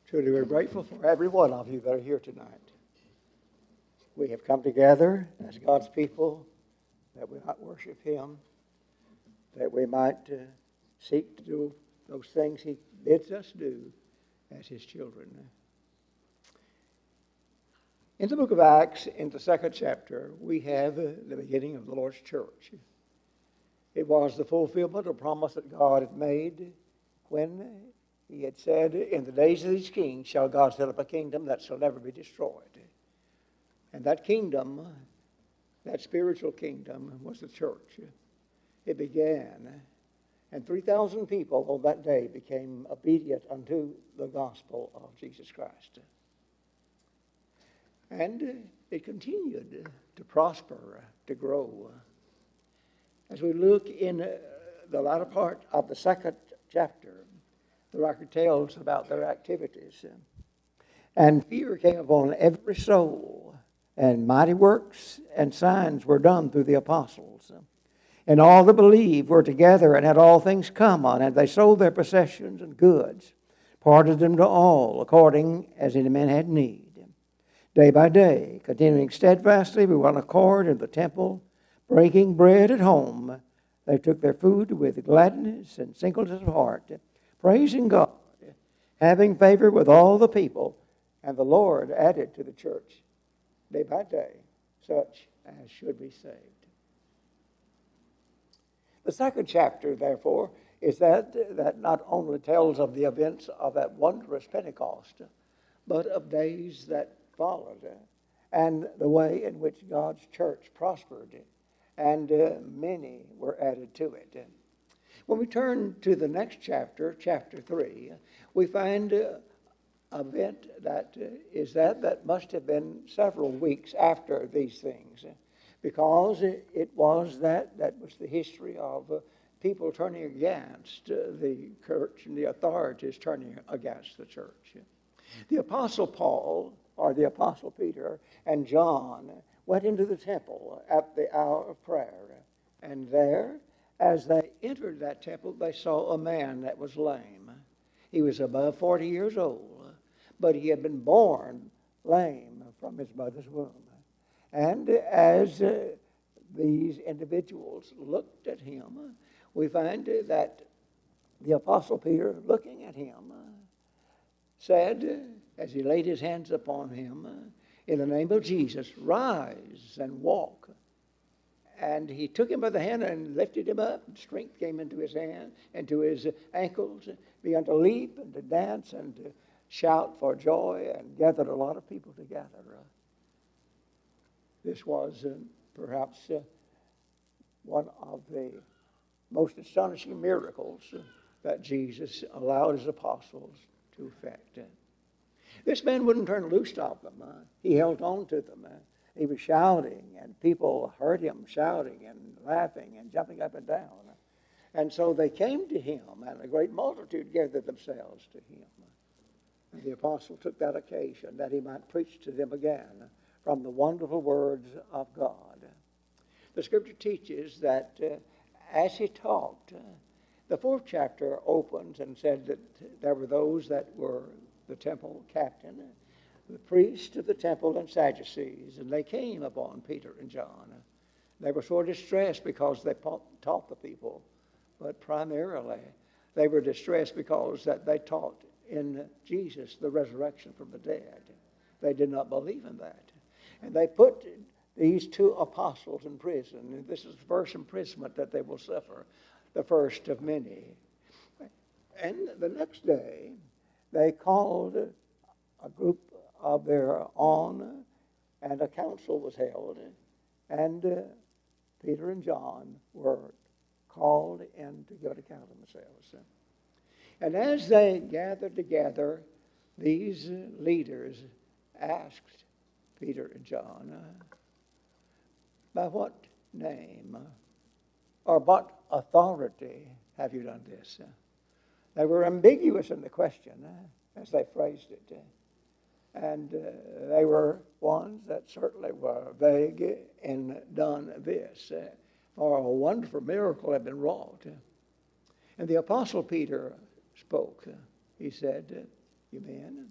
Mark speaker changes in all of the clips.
Speaker 1: Truly, we're grateful for every one of you that are here tonight. We have come together as God's people that we might worship Him, that we might seek to do those things He bids us do as His children. In the book of Acts, in the second chapter, we have the beginning of the Lord's church. It was the fulfillment of a promise that God had made when He had said, in the days of these kings shall God set up a kingdom that shall never be destroyed. And that kingdom, that spiritual kingdom, was the church. It began, and 3,000 people on that day became obedient unto the gospel of Jesus Christ. And it continued to prosper, to grow. As we look in the latter part of the second chapter, the record tells about their activities. And fear came upon every soul, and mighty works and signs were done through the apostles. And all that believed were together and had all things common, and they sold their possessions and goods, parted them to all, according as any man had need. Day by day, continuing steadfastly with one accord in the temple, breaking bread at home, they took their food with gladness and singleness of heart, praising God, having favor with all the people, and the Lord added to the church day by day such as should be saved. The second chapter, therefore, is that not only tells of the events of that wondrous Pentecost, but of days that followed, and the way in which God's church prospered, and many were added to it. When we turn to the next chapter, chapter 3, we find an event that must have been several weeks after these things, because it was that was the history of people turning against the church and the authorities turning against the church. The Apostle Paul, or the Apostle Peter, and John went into the temple at the hour of prayer, and there, as they entered that temple, they saw a man that was lame. He was above 40 years old, but he had been born lame from his mother's womb. And as these individuals looked at him, we find that the Apostle Peter, looking at him, said, as he laid his hands upon him, in the name of Jesus, rise and walk. And he took him by the hand and lifted him up. Strength came into his hand and to his ankles. Began to leap and to dance and to shout for joy, and gathered a lot of people together. This was perhaps one of the most astonishing miracles that Jesus allowed his apostles to effect. This man wouldn't turn loose of them. He held on to them. He was shouting, and people heard him shouting and laughing and jumping up and down. And so they came to him, and a great multitude gathered themselves to him. And the apostle took that occasion that he might preach to them again from the wonderful words of God. The scripture teaches that as he talked, the fourth chapter opens and said that there were those that were the temple captain, the priest of the temple, and Sadducees, and they came upon Peter and John. They were sore distressed because they taught the people, but primarily they were distressed because that they taught in Jesus the resurrection from the dead. They did not believe in that. And they put these two apostles in prison, and this is the first imprisonment that they will suffer, the first of many. And the next day, they called a group of their own, and a council was held, and Peter and John were called in to give an account of themselves. And as they gathered together, these leaders asked Peter and John, by what name or what authority have you done this? They were ambiguous in the question as they phrased it. And they were ones that certainly were vague and done this. For a wonderful miracle had been wrought. And the Apostle Peter spoke. He said, You men,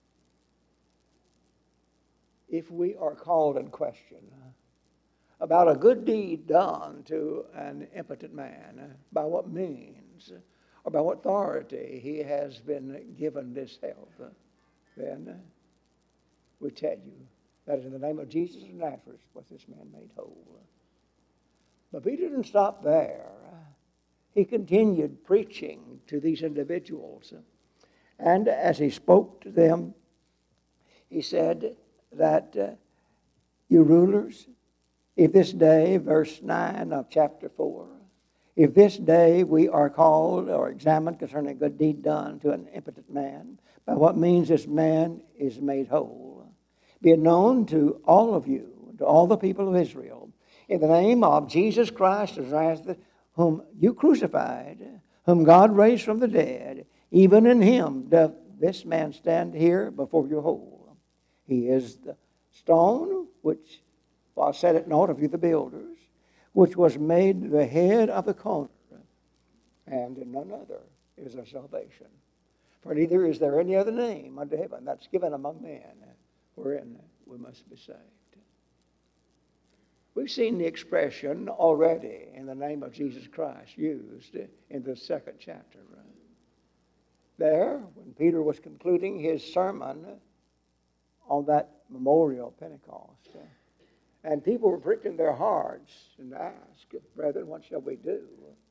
Speaker 1: if we are called in question about a good deed done to an impotent man, by what means or by what authority he has been given this health, then we tell you that in the name of Jesus of Nazareth was this man made whole. But Peter didn't stop there. He continued preaching to these individuals. And as he spoke to them, he said that you rulers, if this day, verse 9 of chapter 4, if this day we are called or examined concerning a good deed done to an impotent man, by what means this man is made whole, be it known to all of you, to all the people of Israel, in the name of Jesus Christ of Nazareth, whom you crucified, whom God raised from the dead, even in him doth this man stand here before you whole. He is the stone which was set at naught of you the builders, which was made the head of the corner, and in none other is there salvation. For neither is there any other name under heaven that's given among men wherein we must be saved. We've seen the expression already in the name of Jesus Christ used in the second chapter. There, when Peter was concluding his sermon on that memorial Pentecost, and people were pricking their hearts and asked, brethren, what shall we do?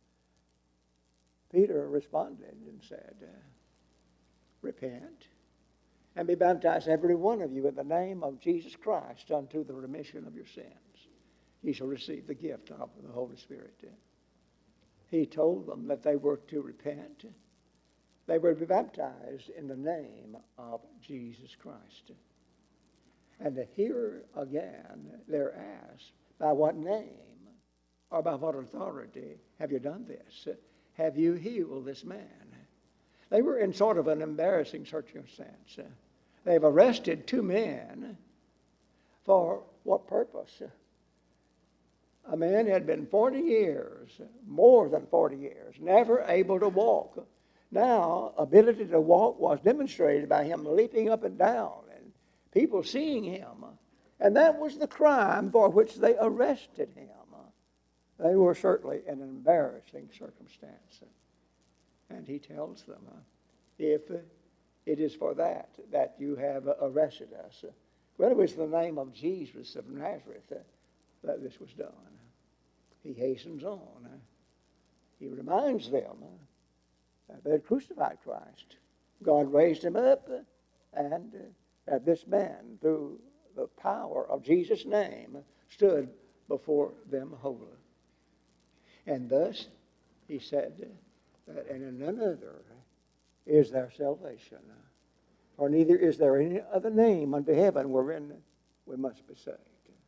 Speaker 1: Peter responded and said, repent and be baptized, every one of you, in the name of Jesus Christ unto the remission of your sins. Ye shall receive the gift of the Holy Spirit. He told them that they were to repent. They were to be baptized in the name of Jesus Christ. And here again, they're asked, by what name or by what authority have you done this? Have you healed this man? They were in sort of an embarrassing circumstance. They've arrested two men for what purpose? A man had been 40 years, more than 40 years, never able to walk. Now, ability to walk was demonstrated by him leaping up and down and people seeing him. And that was the crime for which they arrested him. They were certainly in an embarrassing circumstance. And he tells them, if it is for that you have arrested us, well, it was the name of Jesus of Nazareth that this was done. He hastens on. He reminds them that they had crucified Christ. God raised him up, and that this man, through the power of Jesus' name, stood before them whole. And thus, he said that in none other is there salvation, for neither is there any other name under heaven wherein we must be saved.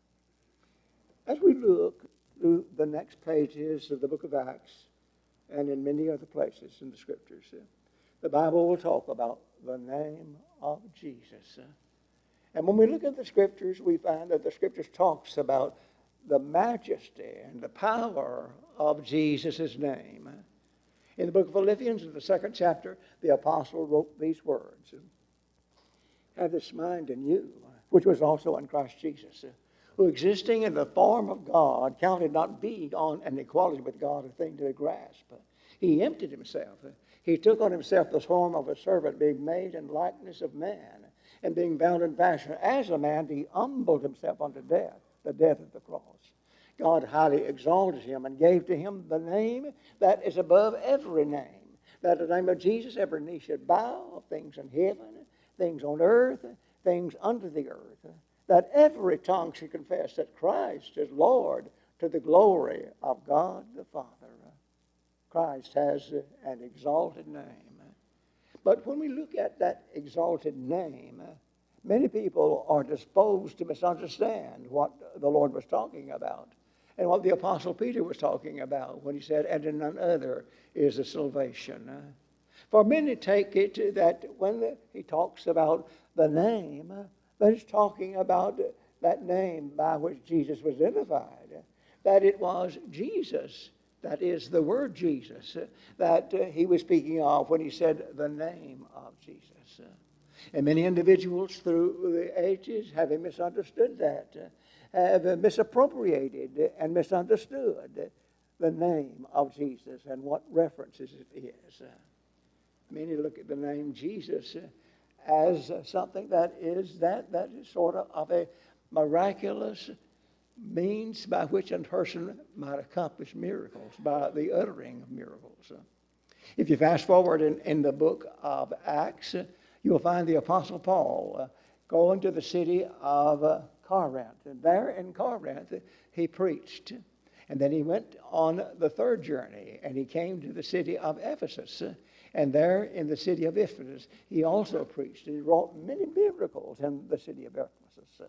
Speaker 1: As we look through the next pages of the book of Acts and in many other places in the Scriptures, the Bible will talk about the name of Jesus. And when we look at the Scriptures, we find that the Scriptures talks about the majesty and the power of Jesus' name. In the book of Philippians, in the second chapter, the apostle wrote these words, have this mind in you, which was also in Christ Jesus, who existing in the form of God, counted not being on an equality with God a thing to grasp. He emptied himself. He took on himself the form of a servant, being made in likeness of man, and being found in fashion as a man, he humbled himself unto death, the death of the cross. God highly exalted him and gave to him the name that is above every name, that at the name of Jesus every knee should bow, things in heaven, things on earth, things under the earth, that every tongue should confess that Christ is Lord, to the glory of God the Father. Christ has an exalted name. But when we look at that exalted name, many people are disposed to misunderstand what the Lord was talking about and what the Apostle Peter was talking about when he said, and in none other is the salvation. For many take it that when he talks about the name, that he's talking about that name by which Jesus was identified, that it was Jesus, that is the word Jesus, that he was speaking of when he said the name of Jesus. Jesus. And many individuals through the ages, having misunderstood that, have misappropriated and misunderstood the name of Jesus and what references it is. Many look at the name Jesus as something that is sort of a miraculous means by which a person might accomplish miracles, by the uttering of miracles. If you fast forward in the book of Acts, you'll find the Apostle Paul going to the city of Corinth. And there in Corinth, he preached. And then he went on the third journey, and he came to the city of Ephesus. And there in the city of Ephesus, he also preached. And he wrought many miracles in the city of Ephesus.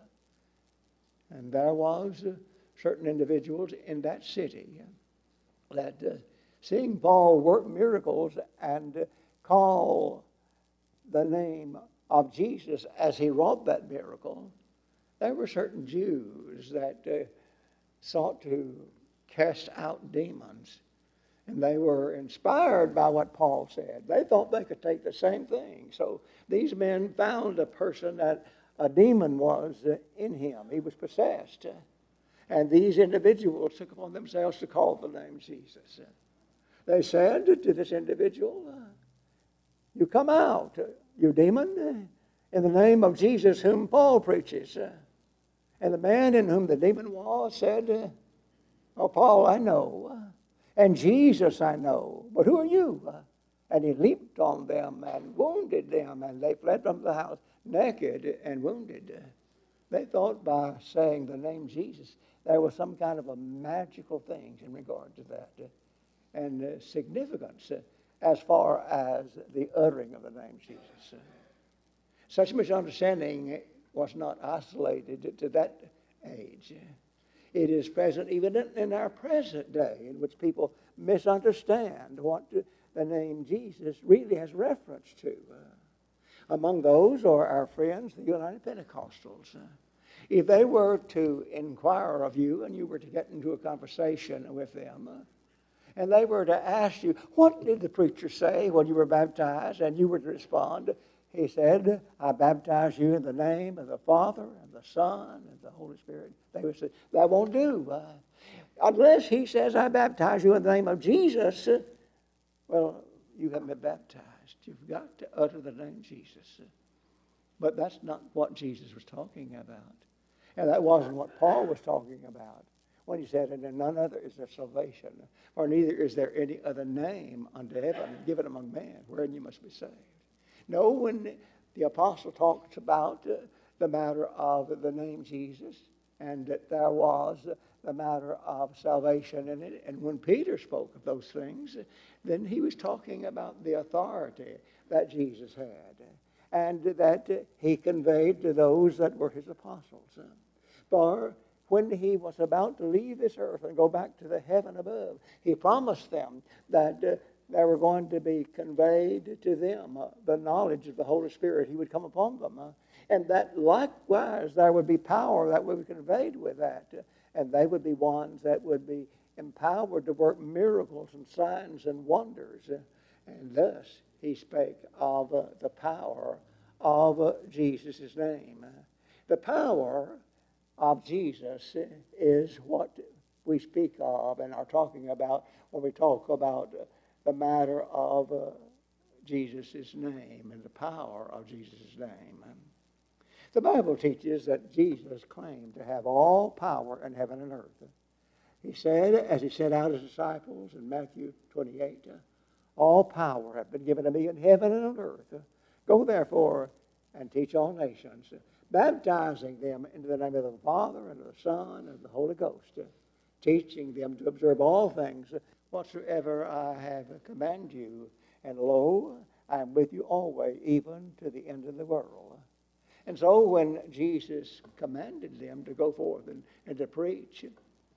Speaker 1: And there was certain individuals in that city that seeing Paul work miracles and call the name of Jesus as he wrought that miracle, there were certain Jews that sought to cast out demons. And they were inspired by what Paul said. They thought they could take the same thing. So these men found a person that a demon was in him. He was possessed. And these individuals took upon themselves to call the name Jesus. They said to this individual, you come out, you demon, in the name of Jesus whom Paul preaches. And the man in whom the demon was said, oh, Paul, I know. And Jesus I know. But who are you? And he leaped on them and wounded them. And they fled from the house naked and wounded. They thought by saying the name Jesus, there was some kind of a magical thing in regard to that. And significance as far as the uttering of the name Jesus. Such misunderstanding was not isolated to that age. It is present even in our present day, in which people misunderstand what the name Jesus really has reference to. Among those are our friends, the United Pentecostals. If they were to inquire of you and you were to get into a conversation with them, and they were to ask you, what did the preacher say when you were baptized? And you were to respond, he said, I baptize you in the name of the Father and the Son and the Holy Spirit. They would say, that won't do. Unless he says, I baptize you in the name of Jesus, well, you haven't been baptized. You've got to utter the name Jesus. But that's not what Jesus was talking about. And that wasn't what Paul was talking about when he said, and in none other is there salvation, for neither is there any other name under heaven given among men wherein you must be saved. No, when the apostle talks about the matter of the name Jesus, and that there was the matter of salvation in it, and when Peter spoke of those things, then he was talking about the authority that Jesus had, and that he conveyed to those that were his apostles. For when he was about to leave this earth and go back to the heaven above, he promised them that they were going to be conveyed to them the knowledge of the Holy Spirit. He would come upon them. And that likewise there would be power that would be conveyed with that. And they would be ones that would be empowered to work miracles and signs and wonders. And thus he spake of the power of Jesus' name. The power of Jesus is what we speak of and are talking about when we talk about the matter of Jesus' name and the power of Jesus' name. The Bible teaches that Jesus claimed to have all power in heaven and earth. He said, as he sent out his disciples in Matthew 28, all power hath been given to me in heaven and on earth. Go therefore and teach all nations, baptizing them into the name of the Father and of the Son and of the Holy Ghost, teaching them to observe all things whatsoever I have commanded you. And lo, I am with you always, even to the end of the world. And so when Jesus commanded them to go forth and to preach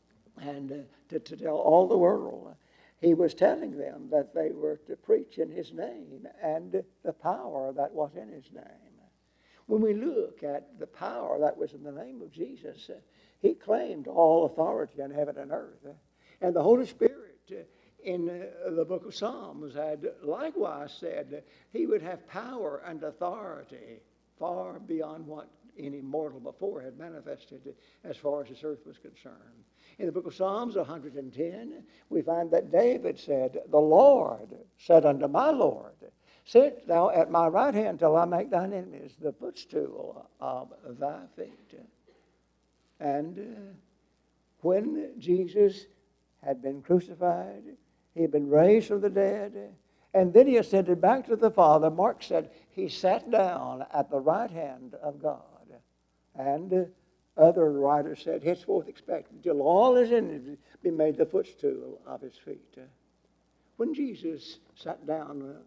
Speaker 1: and to tell all the world, he was telling them that they were to preach in his name and the power that was in his name. When we look at the power that was in the name of Jesus, he claimed all authority in heaven and earth. And the Holy Spirit in the book of Psalms had likewise said he would have power and authority far beyond what any mortal before had manifested as far as this earth was concerned. In the book of Psalms 110, we find that David said, "The Lord said unto my Lord, sit thou at my right hand till I make thine enemies the footstool of thy feet." And when Jesus had been crucified, he had been raised from the dead, and then he ascended back to the Father. Mark said he sat down at the right hand of God. And other writers said, henceforth expect until all his enemies be made the footstool of his feet. When Jesus sat down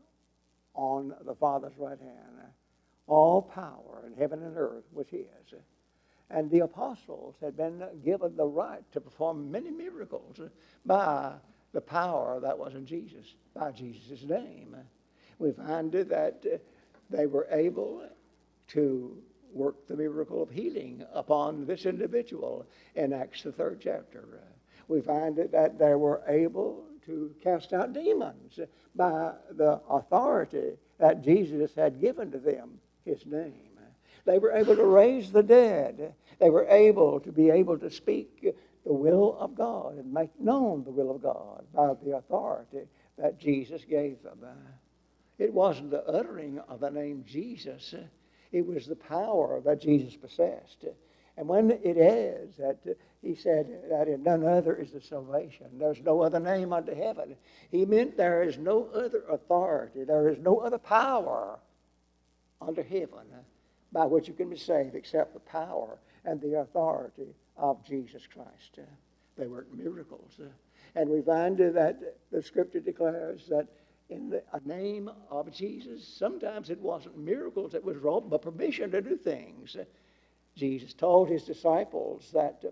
Speaker 1: on the Father's right hand, all power in heaven and earth was his. And the apostles had been given the right to perform many miracles by the power that was in Jesus, by Jesus' name. We find that they were able to work the miracle of healing upon this individual in Acts the 3rd chapter. We find that they were able to cast out demons by the authority that Jesus had given to them, his name. They were able to raise the dead. They were able to speak the will of God and make known the will of God by the authority that Jesus gave them. It wasn't the uttering of the name Jesus. It was the power that Jesus possessed. And when it is that he said that in none other is the salvation, there's no other name under heaven, he meant there is no other authority, there is no other power under heaven by which you can be saved except the power and the authority of Jesus Christ. They worked miracles. And we find that the Scripture declares that in the name of Jesus, sometimes it wasn't miracles that was wrought, but permission to do things. Jesus told his disciples that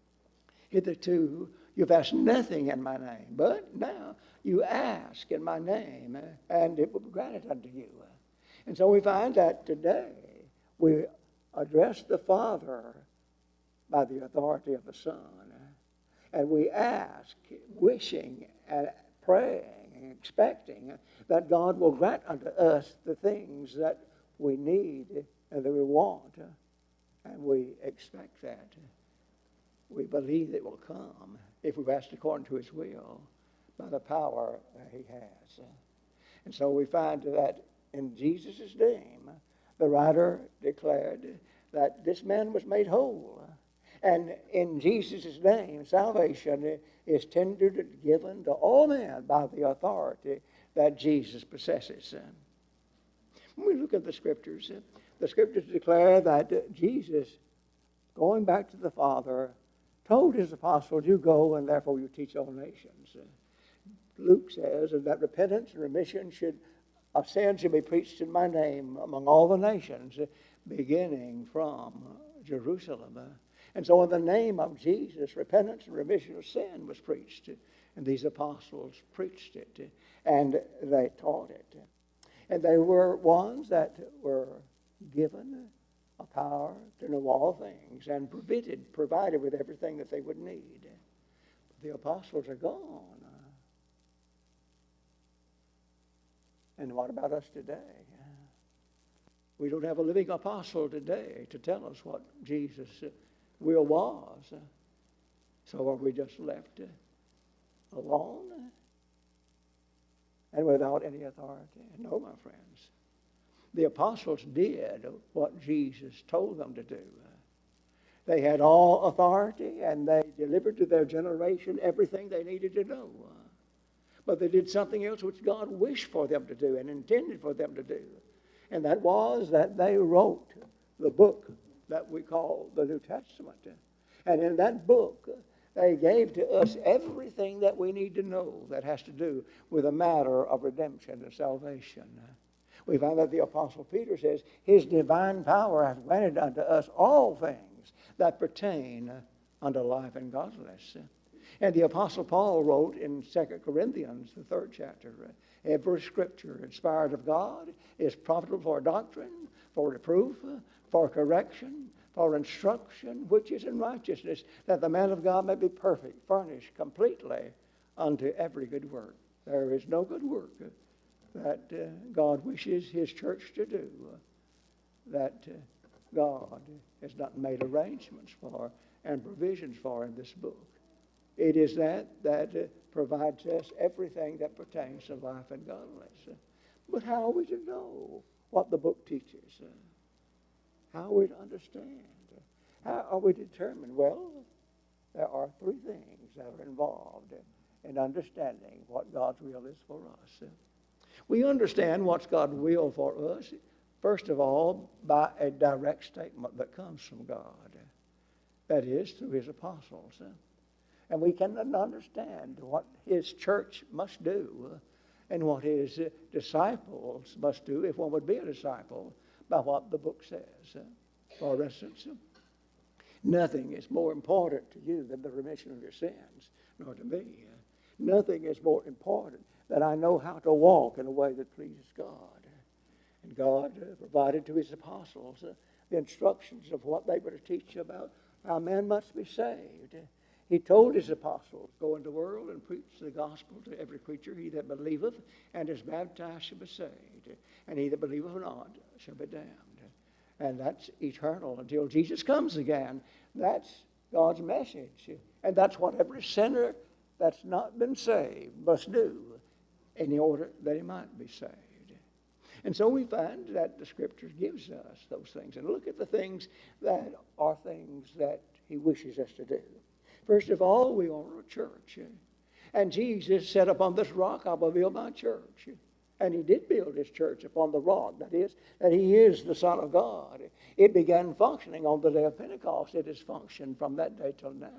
Speaker 1: hitherto you've asked nothing in my name, but now you ask in my name, and it will be granted unto you. And so we find that today we address the Father by the authority of the Son, and we ask, wishing and praying, expecting that God will grant unto us the things that we need and that we want. And we expect that. We believe it will come if we've asked according to his will by the power that he has. And so we find that in Jesus' name, the writer declared that this man was made whole. And in Jesus' name, salvation is tendered and given to all men by the authority that Jesus possesses. When we look at the Scriptures declare that Jesus, going back to the Father, told his apostles, you go and therefore you teach all nations. Luke says that repentance and remission of sin should be preached in my name among all the nations, beginning from Jerusalem. And so in the name of Jesus, repentance and remission of sin was preached. And these apostles preached it, and they taught it. And they were ones that were given a power to know all things and provided with everything that they would need. But the apostles are gone. And what about us today? We don't have a living apostle today to tell us what Jesus' will was. So are we just left alone and without any authority? No, my friends. The apostles did what Jesus told them to do. They had all authority, and they delivered to their generation everything they needed to know. But they did something else which God wished for them to do and intended for them to do. And that was that they wrote the book that we call the New Testament. And in that book, they gave to us everything that we need to know that has to do with a matter of redemption and salvation. We find that the Apostle Peter says, his divine power hath granted unto us all things that pertain unto life and godliness. And the Apostle Paul wrote in 2 Corinthians, the 3rd chapter, every scripture inspired of God is profitable for doctrine, for reproof, for correction, for instruction, which is in righteousness, that the man of God may be perfect, furnished completely unto every good work. There is no good work that God wishes His church to do that God has not made arrangements for and provisions for in this book. It is that provides us everything that pertains to life and godliness. But how are we to know what the book teaches? How are we to understand? How are we determined? Well, there are three things that are involved in understanding what God's will is for us. We understand what's God's will for us, first of all, by a direct statement that comes from God. That is, through His apostles. And we can understand what His church must do and what His disciples must do, if one would be a disciple, by what the book says. For instance, nothing is more important to you than the remission of your sins, nor to me. Nothing is more important than I know how to walk in a way that pleases God. And God provided to His apostles the instructions of what they were to teach about how man must be saved. He told His apostles, go into the world and preach the gospel to every creature. He that believeth and is baptized shall be saved, and he that believeth not shall be damned. And that's eternal until Jesus comes again. That's God's message. And that's what every sinner that's not been saved must do in order that he might be saved. And so we find that the Scriptures gives us those things. And look at the things that are things that He wishes us to do. First of all, we are a church. And Jesus said, upon this rock I will build my church. And He did build His church upon the rock. That is, that He is the Son of God. It began functioning on the day of Pentecost. It has functioned from that day till now.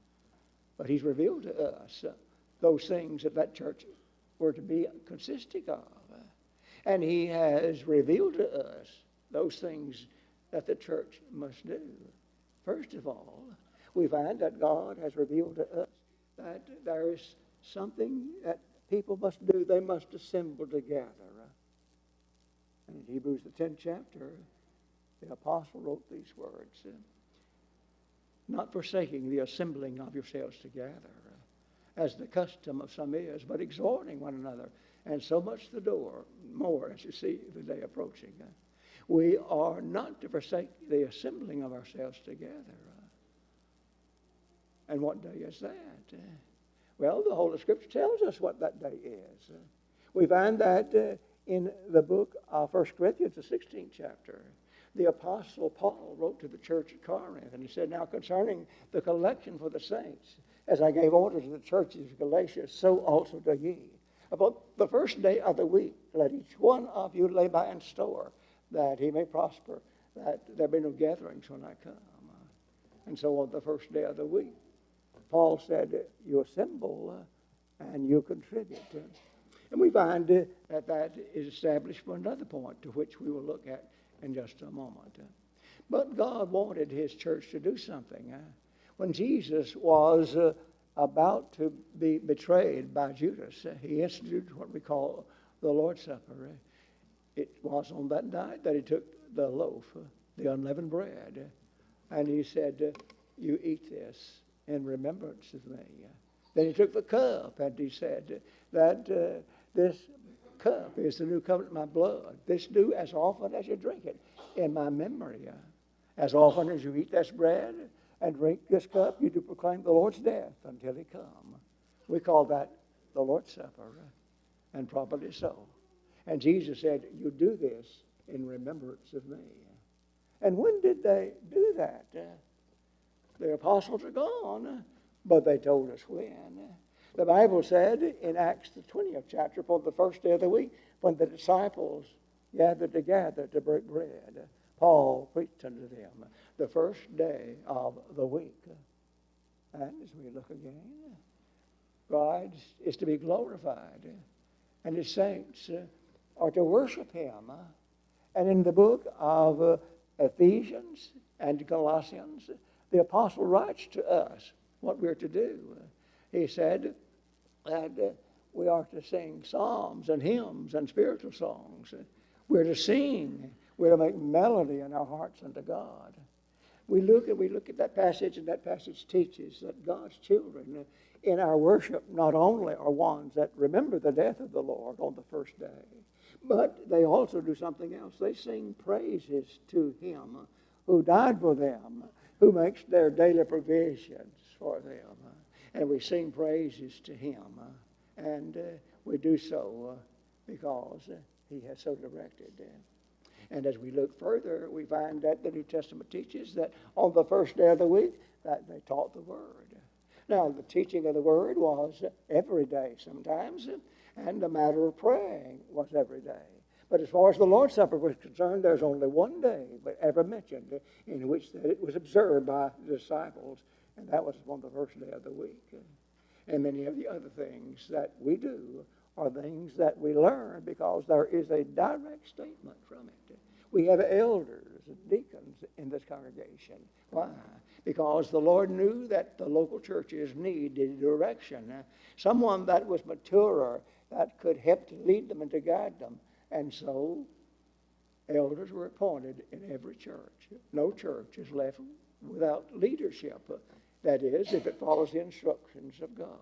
Speaker 1: But He's revealed to us those things that church were to be consisting of. And He has revealed to us those things that the church must do. First of all, we find that God has revealed to us that there is something that people must do. They must assemble together. And in Hebrews the 10th chapter, the apostle wrote these words, not forsaking the assembling of yourselves together, as the custom of some is, but exhorting one another, and so much the more as you see the day approaching. We are not to forsake the assembling of ourselves together. And what day is that? Well, the Holy Scripture tells us what that day is. We find that in the book of 1 Corinthians, the 16th chapter, the Apostle Paul wrote to the church at Corinth, and he said, now concerning the collection for the saints, as I gave orders to the churches of Galatia, so also do ye. About the first day of the week, let each one of you lay by in store, that he may prosper, that there be no gatherings when I come. And so on the first day of the week, Paul said, you assemble and you contribute. And we find that is established for another point, to which we will look at in just a moment. But God wanted His church to do something. When Jesus was about to be betrayed by Judas, He instituted what we call the Lord's Supper. It was on that night that He took the loaf, the unleavened bread, and He said, you eat this in remembrance of me. Then He took the cup, and He said that this cup is the new covenant in my blood. This do as often as you drink it in my memory. As often as you eat this bread and drink this cup, you do proclaim the Lord's death until He come. We call that the Lord's Supper, and properly so. And Jesus said, you do this in remembrance of me. And when did they do that? The apostles are gone, but they told us when. The Bible said in Acts the 20th chapter, for the first day of the week, when the disciples gathered together to break bread, Paul preached unto them the first day of the week. And as we look again, God is to be glorified, and His saints are to worship Him. And in the book of Ephesians and Colossians, the apostle writes to us what we're to do. He said that we are to sing psalms and hymns and spiritual songs. We're to sing. We're to make melody in our hearts unto God. We look at that passage, and that passage teaches that God's children in our worship not only are ones that remember the death of the Lord on the first day, but they also do something else. They sing praises to Him who died for them, who makes their daily provisions for them. And we sing praises to Him. And we do so because He has so directed. And as we look further, we find that the New Testament teaches that on the first day of the week, that they taught the Word. Now, the teaching of the Word was every day sometimes, and the matter of praying was every day. But as far as the Lord's Supper was concerned, there's only one day but ever mentioned in which it was observed by the disciples, and that was on the first day of the week. And many of the other things that we do are things that we learn because there is a direct statement from it. We have elders and deacons in this congregation. Why? Because the Lord knew that the local churches needed direction. Someone that was maturer, that could help to lead them and to guide them. And so, elders were appointed in every church. No church is left without leadership. That is, if it follows the instructions of God.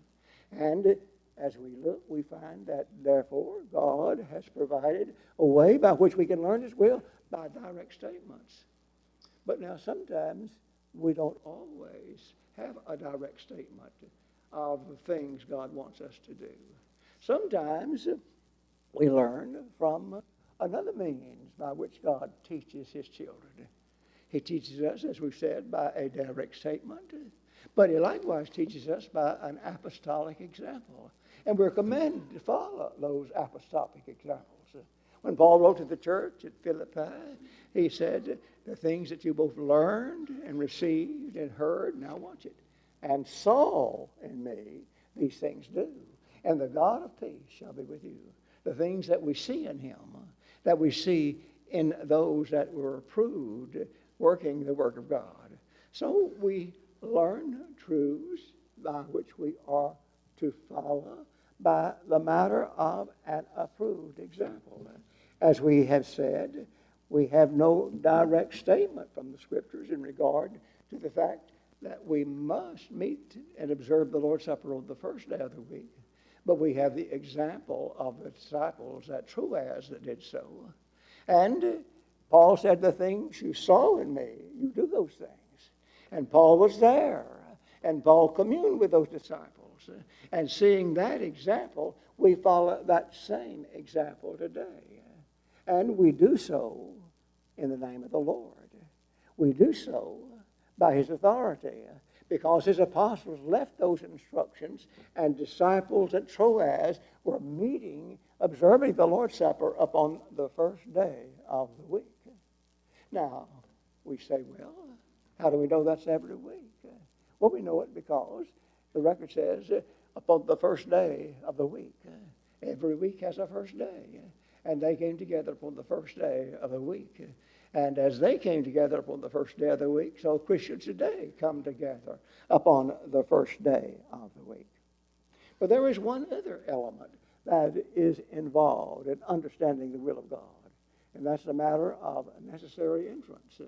Speaker 1: And as we look, we find that, therefore, God has provided a way by which we can learn His will by direct statements. But now, sometimes, we don't always have a direct statement of the things God wants us to do. Sometimes we learn from another means by which God teaches His children. He teaches us, as we've said, by a direct statement, but He likewise teaches us by an apostolic example. And we're commanded to follow those apostolic examples. When Paul wrote to the church at Philippi, he said, the things that you both learned and received and heard, now watch it, and saw in me, these things do. And the God of peace shall be with you. The things that we see in Him, that we see in those that were approved working the work of God. So we learn truths by which we are to follow by the matter of an approved example. As we have said, we have no direct statement from the Scriptures in regard to the fact that we must meet and observe the Lord's Supper on the first day of the week. But we have the example of the disciples at Troas that did so. And Paul said, the things you saw in me, you do those things. And Paul was there. And Paul communed with those disciples. And seeing that example, we follow that same example today. And we do so in the name of the Lord. We do so by His authority, because His apostles left those instructions, and disciples at Troas were meeting, observing the Lord's Supper upon the first day of the week. Now, we say, well, how do we know that's every week? Well, we know it because the record says upon the first day of the week. Every week has a first day. And they came together upon the first day of the week. And as they came together upon the first day of the week, so Christians today come together upon the first day of the week. But there is one other element that is involved in understanding the will of God, and that's the matter of necessary inference.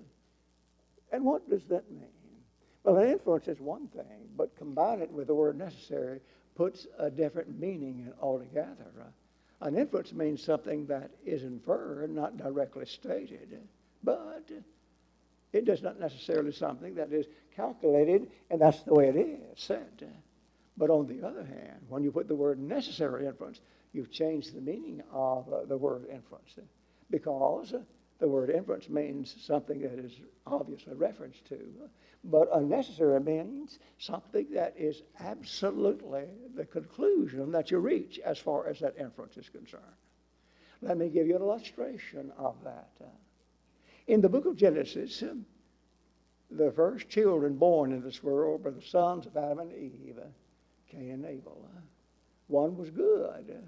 Speaker 1: And what does that mean? Well, an inference is one thing, but combine it with the word necessary puts a different meaning in altogether. An inference means something that is inferred, not directly stated, but it does not necessarily something that is calculated, and that's the way it is said. But on the other hand, when you put the word necessary inference, you've changed the meaning of the word inference, because the word inference means something that is obviously referenced to, but unnecessary means something that is absolutely the conclusion that you reach as far as that inference is concerned. Let me give you an illustration of that. In the book of Genesis, the first children born in this world were the sons of Adam and Eve, Cain and Abel. One was good,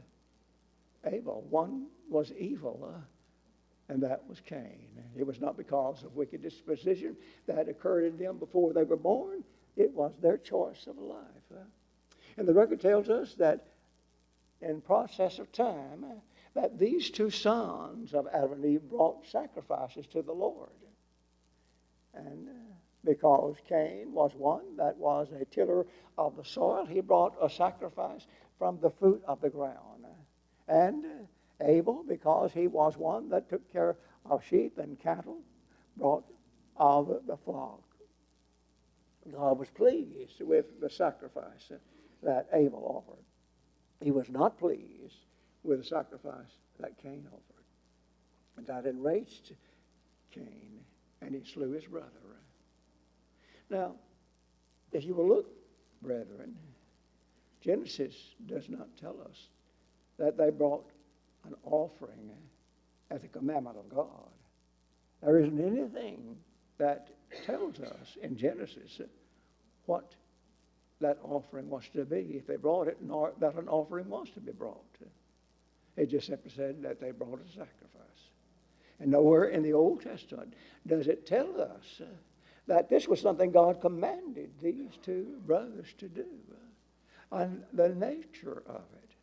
Speaker 1: Abel. One was evil, and that was Cain. It was not because of wicked disposition that occurred in them before they were born. It was their choice of life. And the record tells us that in process of time, that these two sons of Adam and Eve brought sacrifices to the Lord. And because Cain was one that was a tiller of the soil, he brought a sacrifice from the fruit of the ground. And Abel, because he was one that took care of sheep and cattle, brought of the flock. God was pleased with the sacrifice that Abel offered. He was not pleased with the sacrifice that Cain offered. And that enraged Cain, and he slew his brother. Now, if you will look, brethren, Genesis does not tell us that they brought an offering at the commandment of God. There isn't anything that tells us in Genesis what that offering was to be, if they brought it, nor that an offering was to be brought. It just simply said that they brought a sacrifice. And nowhere in the Old Testament does it tell us that this was something God commanded these two brothers to do, and the nature of it.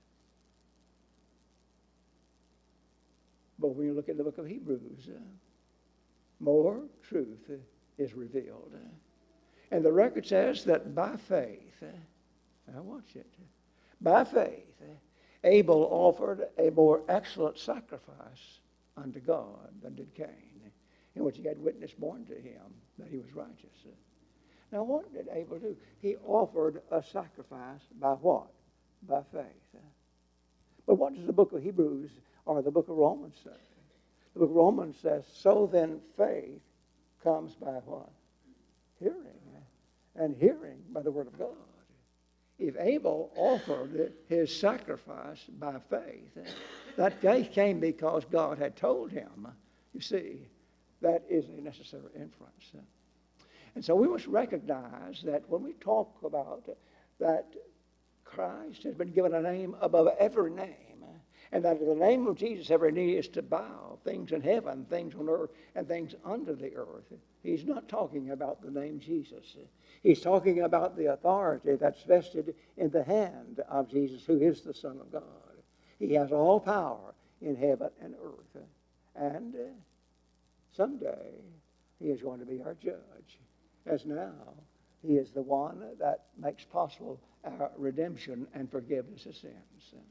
Speaker 1: But when you look at the book of Hebrews, more truth is revealed. And the record says that by faith, now watch it, by faith, Abel offered a more excellent sacrifice unto God than did Cain, in which he had witness borne to him that he was righteous. Now what did Abel do? He offered a sacrifice by what? By faith. But what does the book of Hebrews or the book of Romans say? The book of Romans says, so then faith comes by what? Hearing. And hearing by the word of God. If Abel offered his sacrifice by faith, that faith came because God had told him. You see, that is a necessary inference. And so we must recognize that when we talk about that Christ has been given a name above every name, and that in the name of Jesus every knee is to bow, things in heaven, things on earth, and things under the earth. He's not talking about the name Jesus. He's talking about the authority that's vested in the hand of Jesus, who is the Son of God. He has all power in heaven and earth. And someday he is going to be our judge, as now he is the one that makes possible our redemption and forgiveness of sins.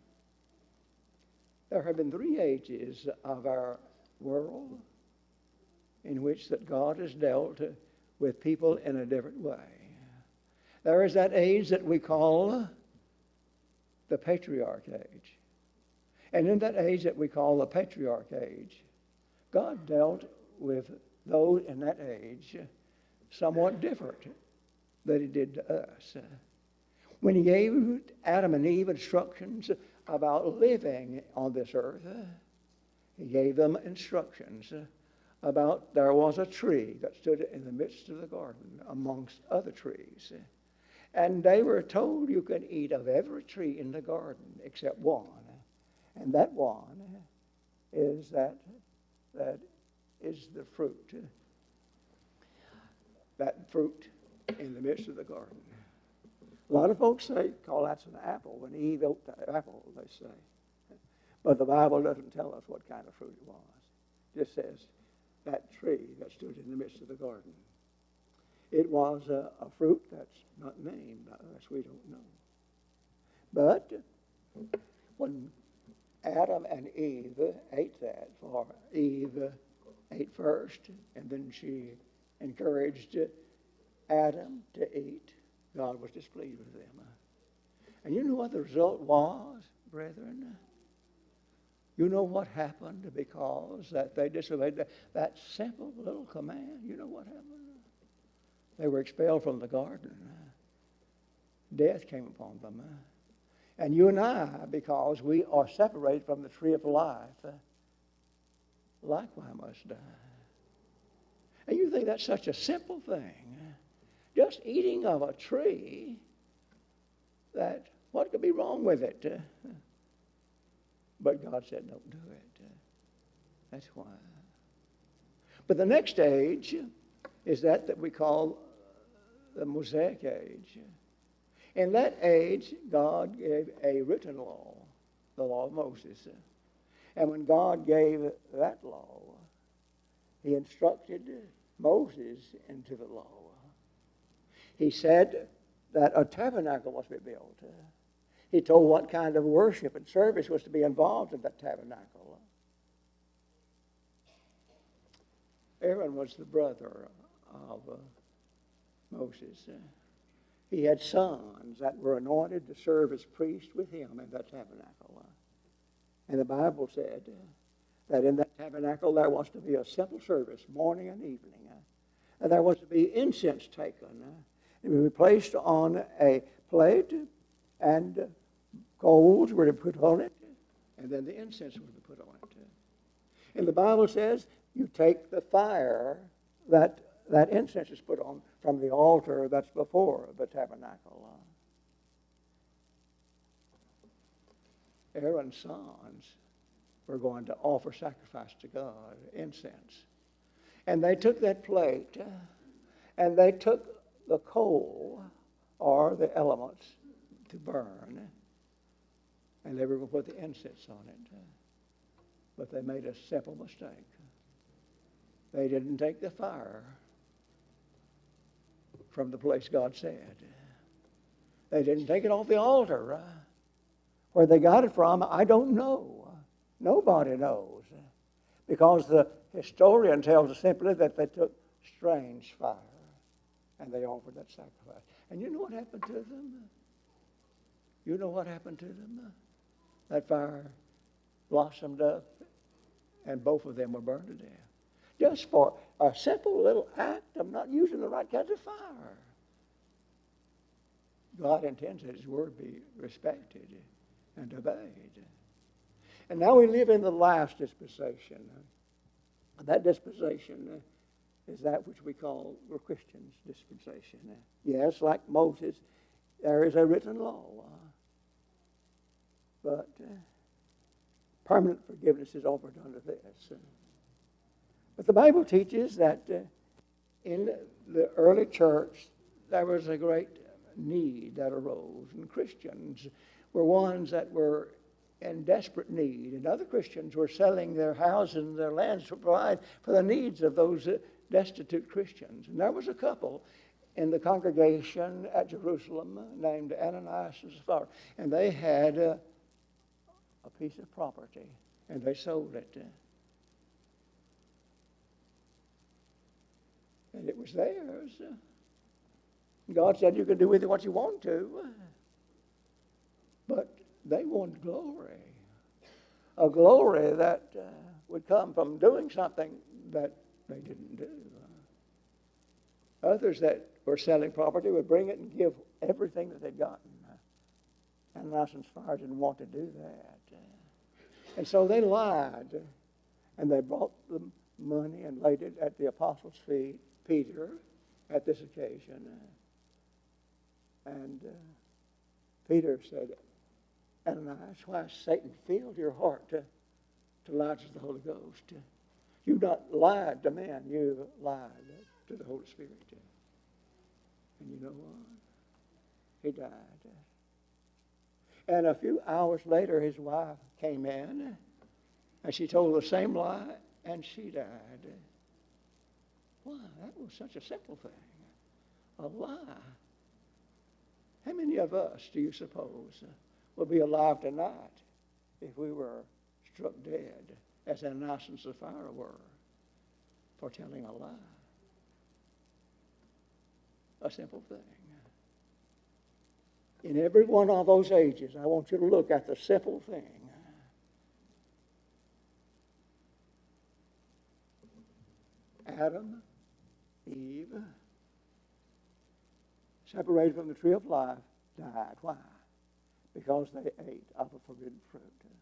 Speaker 1: There have been 3 ages of our world in which that God has dealt with people in a different way. There is that age that we call the patriarch age. And in that age that we call the patriarch age, God dealt with those in that age somewhat different than he did to us. When he gave Adam and Eve instructions about living on this earth, he gave them instructions about there was a tree that stood in the midst of the garden amongst other trees. And they were told you can eat of every tree in the garden except one. And that one is that is the fruit. That fruit in the midst of the garden. A lot of folks say, call that's an apple. When Eve ate the apple, they say. But the Bible doesn't tell us what kind of fruit it was. It just says that tree that stood in the midst of the garden. It was a fruit that's not named by us. We don't know. But when Adam and Eve ate that, for Eve ate first, and then she encouraged Adam to eat, God was displeased with them. And you know what the result was, brethren? You know what happened because that they disobeyed that simple little command? You know what happened? They were expelled from the garden. Death came upon them. And you and I, because we are separated from the tree of life, likewise must die. And you think that's such a simple thing, just eating of a tree, that what could be wrong with it? But God said, don't do it. That's why. But the next stage is that we call the Mosaic age. In that age, God gave a written law, the law of Moses. And when God gave that law, he instructed Moses into the law. He said that a tabernacle was to be built. He told what kind of worship and service was to be involved in that tabernacle. Aaron was the brother of Moses. He had sons that were anointed to serve as priests with him in that tabernacle. And the Bible said that in that tabernacle there was to be a simple service, morning and evening. And there was to be incense taken. It would be placed on a plate, and coals were to be put on it, and then the incense would be put on it. And the Bible says you take the fire that incense is put on from the altar that's before the tabernacle. Aaron's sons were going to offer sacrifice to God, incense. And they took that plate, and they took the coal, or the elements, to burn. And they were going to put the incense on it. But they made a simple mistake. They didn't take the fire from the place God said. They didn't take it off the altar. Where they got it from, I don't know. Nobody knows. Because the historian tells us simply that they took strange fire and they offered that sacrifice. And you know what happened to them? You know what happened to them? That fire blossomed up and both of them were burned to death. Just for a simple little act of not using the right kinds of fire. God intends that His word be respected and obeyed. And now we live in the last dispensation. That dispensation is that which we call the Christian's dispensation. Yes, like Moses, there is a written law. But permanent forgiveness is offered under this. But the Bible teaches that in the early church there was a great need that arose, and Christians were ones that were in desperate need, and other Christians were selling their houses and their lands to provide for the needs of those destitute Christians. And there was a couple in the congregation at Jerusalem named Ananias and Sapphira, and they had a piece of property, and they sold it. And it was theirs. God said you could do with it what you want to. But they wanted glory. A glory that would come from doing something that they didn't do. Others that were selling property would bring it and give everything that they'd gotten. Ananias and Sapphira didn't want to do that. And so they lied. And they brought the money and laid it at the apostles' feet, Peter, at this occasion. And Peter said, Ananias, why has Satan filled your heart to lie to the Holy Ghost? You've not lied to man, you lied to the Holy Spirit. And you know what? He died. And a few hours later, his wife came in, and she told the same lie, and she died. Why? That was such a simple thing. A lie. How many of us, do you suppose, would be alive tonight if we were struck dead, as Ananias and Sapphira were, for telling a lie? A simple thing. In every one of those ages, I want you to look at the simple thing. Adam, Eve, separated from the tree of life, died. Why? Because they ate of the forbidden fruit.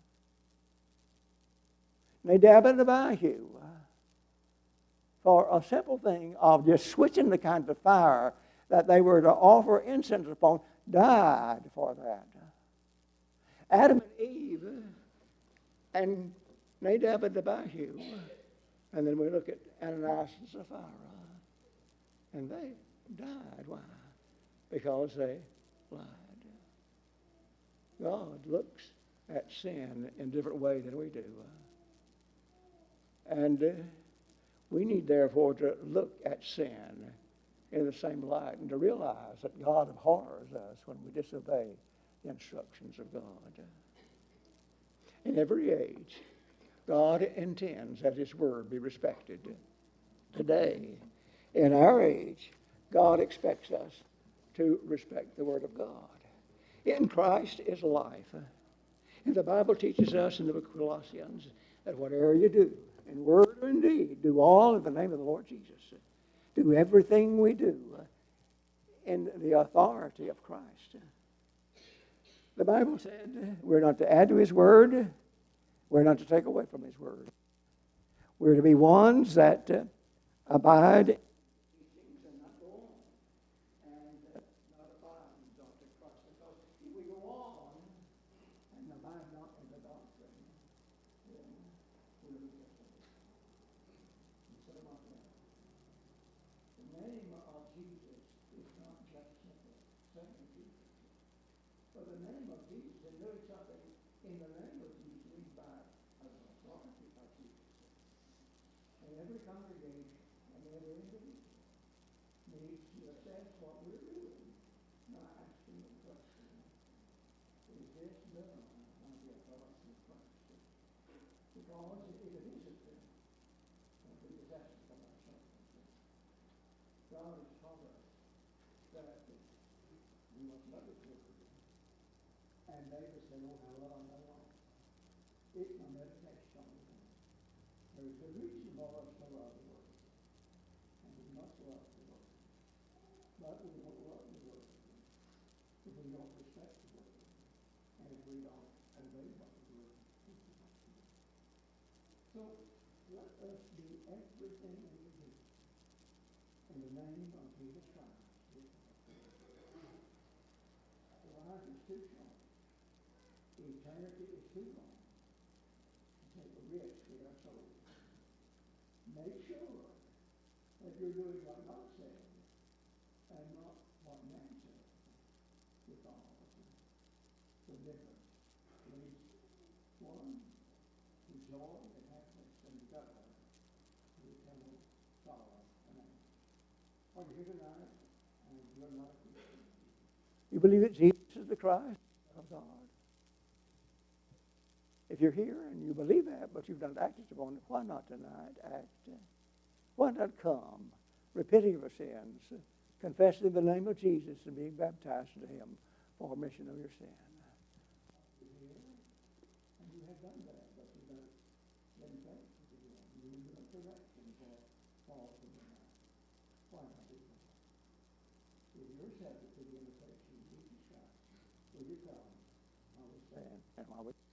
Speaker 1: Nadab and Abihu, for a simple thing of just switching the kind of fire that they were to offer incense upon, died for that. Adam and Eve and Nadab and Abihu, and then we look at Ananias and Sapphira, and they died. Why? Because they lied. God looks at sin in a different way than we do. And We need, therefore, to look at sin in the same light and to realize that God abhors us when we disobey the instructions of God. In every age, God intends that His Word be respected. Today, in our age, God expects us to respect the Word of God. In Christ is life. And the Bible teaches us in the book of Colossians that whatever you do, in word or in deed, do all in the name of the Lord Jesus. Do everything we do in the authority of Christ. The Bible said we're not to add to His Word. We're not to take away from His Word. We're to be ones that abide in these things and not go on. And not abide in the doctrine of Christ. Because if we go on and abide not in the doctrine, then we'll be separated. So my friend, the name of Jesus is not just simple saying Jesus. But the name of Jesus, and doing something in the name of Jesus means by authority of Jesus. And every congregation and every individual needs to assess what we're doing by asking the question, is this done by the authority of Christ? Because if it isn't, then we possess it of ourselves. God has taught us that we must love His Word. And David said, oh, how love thy law. It's my meditation on it. There is a reason for us to love the Word. And we must love the Word. But we won't love the Word if we don't respect the Word. And if we don't obey what the Word teaches us to do. So let us do everything we do in the name of Jesus Christ. Life is too short. Eternity is too long to take a risk with our souls. Make sure that you're doing what God said and not what man said. Because the difference leads one to joy and happiness and the other to eternal sorrow and anger. Are you here tonight? And you're not a Christian. You believe that Jesus is the Christ of God? If you're here and you believe that, but you've not acted upon it, why not tonight act? Why not come, repenting of your sins, confessing the name of Jesus and being baptized into Him for remission of your sin? You're here, and you have done that, but you've not been faithful to Him. You need a correction for false tonight. Why not do that? If you're subject to the invitation of Jesus Christ, will you come? I will stand and I will